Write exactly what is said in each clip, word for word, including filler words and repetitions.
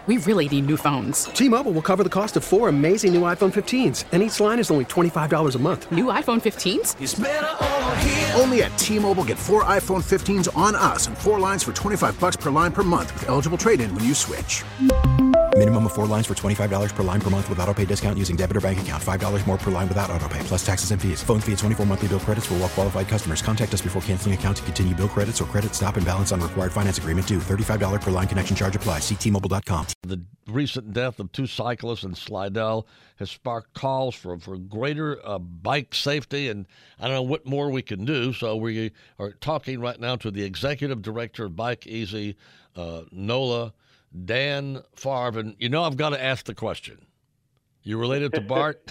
We really need new phones. T-Mobile will cover the cost of four amazing new iPhone fifteens, and each line is only twenty-five dollars a month. New iPhone fifteens? It's better over here. Only at T-Mobile, get four iPhone fifteens on us and four lines for twenty-five dollars per line per month with eligible trade-in when you switch. Minimum of four lines for twenty-five dollars per line per month with autopay discount using debit or bank account. five dollars more per line without autopay, plus taxes and fees. Phone fee at twenty-four monthly bill credits for well-qualified customers. Contact us before canceling account to continue bill credits or credit stop and balance on required finance agreement due. thirty-five dollars per line connection charge applies. See T Mobile dot com. The recent death of two cyclists in Slidell has sparked calls for, for greater uh, bike safety, and I don't know what more we can do. So we are talking right now to the executive director of Bike Easy, uh, NOLA, Dan Favre. And you know I've got to ask the question. You related to Bart?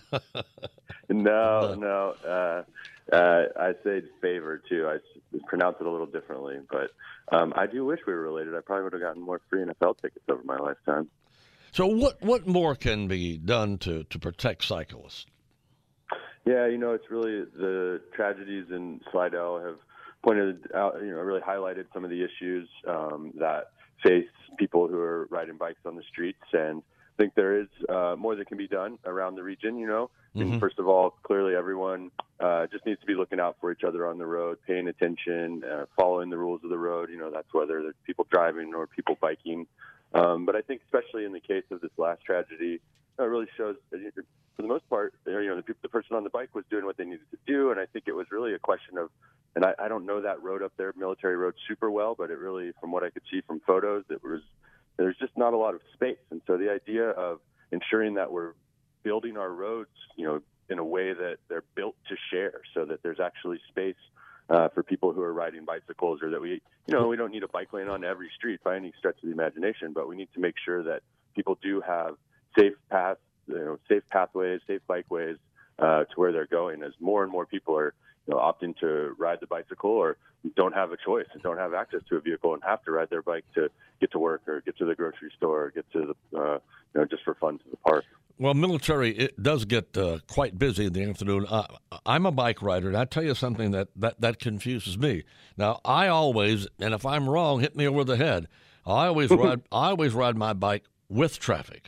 no, no. Uh, uh, I say favor, too. I pronounce it a little differently. But um, I do wish we were related. I probably would have gotten more free N F L tickets over my lifetime. So what, what more can be done to, to protect cyclists? Yeah, you know, it's really the tragedies in Slidell have pointed out, you know, really highlighted some of the issues um, that face people who are riding bikes on the streets. And I think there is uh, more that can be done around the region, you know. Mm-hmm. And first of all, clearly everyone uh, just needs to be looking out for each other on the road, paying attention, uh, following the rules of the road. You know, that's whether there's people driving or people biking. Um, but I think especially in the case of this last tragedy, it really shows that for the most part, you know, the, the person on the bike was doing what they needed to do. And I think it was really a question of, and I, I don't know that road up there, Military Road, super well, but it really, from what I could see from photos, it was, there's just not a lot of space. And so the idea of ensuring that we're building our roads, you know, in a way that they're built to share so that there's actually space uh, for people who are riding bicycles, or that we, you know, we don't need a bike lane on every street by any stretch of the imagination, but we need to make sure that people do have safe paths, you know, safe pathways, safe bikeways uh, to where they're going, as more and more people are, you know, opting to ride the bicycle or don't have a choice and don't have access to a vehicle and have to ride their bike to get to work or get to the grocery store or get to the, uh, you know, just for fun to the park. Well, military, it does get uh, quite busy in the afternoon. Uh, I'm a bike rider, and I tell you something that, that, that confuses me. Now, I always, and if I'm wrong, hit me over the head. I always ride. I always ride my bike with traffic.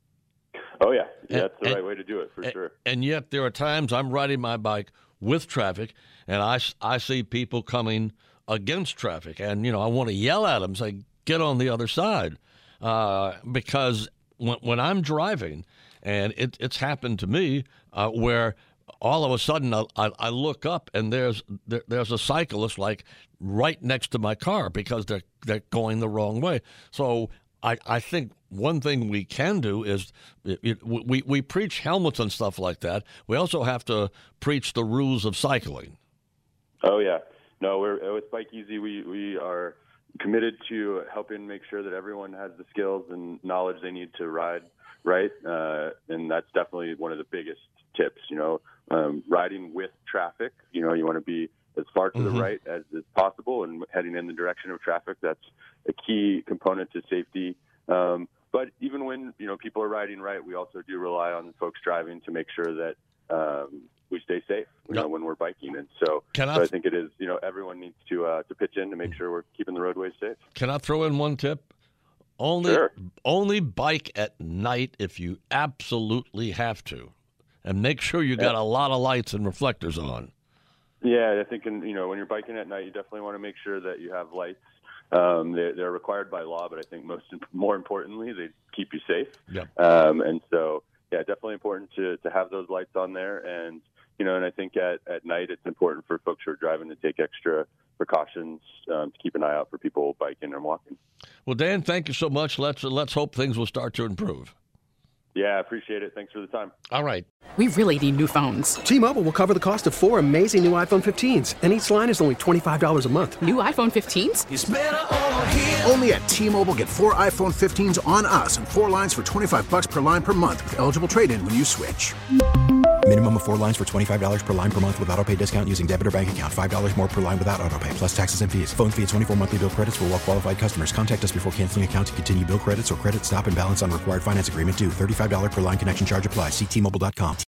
Oh yeah, yeah, and, that's the and, right way to do it for and, sure. And yet, there are times I'm riding my bike with traffic, and I, I see people coming against traffic, and you know I want to yell at them, say, "Get on the other side," uh, because when, when I'm driving. And it, it's happened to me uh, where all of a sudden I, I look up and there's there, there's a cyclist like right next to my car because they're they're going the wrong way. So I, I think one thing we can do is it, it, we we preach helmets and stuff like that. We also have to preach the rules of cycling. Oh yeah, no, we're with Bike Easy. We we are committed to helping make sure that everyone has the skills and knowledge they need to ride right, uh, and that's definitely one of the biggest tips, you know, um, riding with traffic. You know, you want to be as far to mm-hmm. the right as is possible and heading in the direction of traffic. That's a key component to safety. Um, but even when, you know, people are riding right, we also do rely on folks driving to make sure that um, we stay safe, you yep. know, when we're biking. And so, Can I, so I think it is, you know, everyone needs to uh, to pitch in to make sure we're keeping the roadways safe. Can I throw in one tip? Only, sure. only bike at night if you absolutely have to, and make sure you got a lot of lights and reflectors on. Yeah, I think, in, you know, when you're biking at night, you definitely want to make sure that you have lights. Um, they're, they're required by law, but I think most more importantly, they keep you safe. Yep. Um, and so, yeah, definitely important to, to have those lights on there. And, you know, and I think at, at night it's important for folks who are driving to take extra precautions um, to keep an eye out for people biking and walking. Well, Dan, thank you so much. Let's let's hope things will start to improve. Yeah, I appreciate it. Thanks for the time. All right. We really need new phones. T-Mobile will cover the cost of four amazing new iPhone fifteens, and each line is only twenty-five dollars a month. New iPhone fifteens? It's better over here. Only at T-Mobile, get four iPhone fifteens on us and four lines for twenty-five dollars per line per month with eligible trade-in when you switch. Minimum of four lines for twenty-five dollars per line per month with autopay discount using debit or bank account. five dollars more per line without autopay, plus taxes and fees. Phone fee at twenty-four monthly bill credits for well-qualified customers. Contact us before canceling account to continue bill credits or credit stop and balance on required finance agreement due. thirty-five dollars per line connection charge applies. See T Mobile dot com.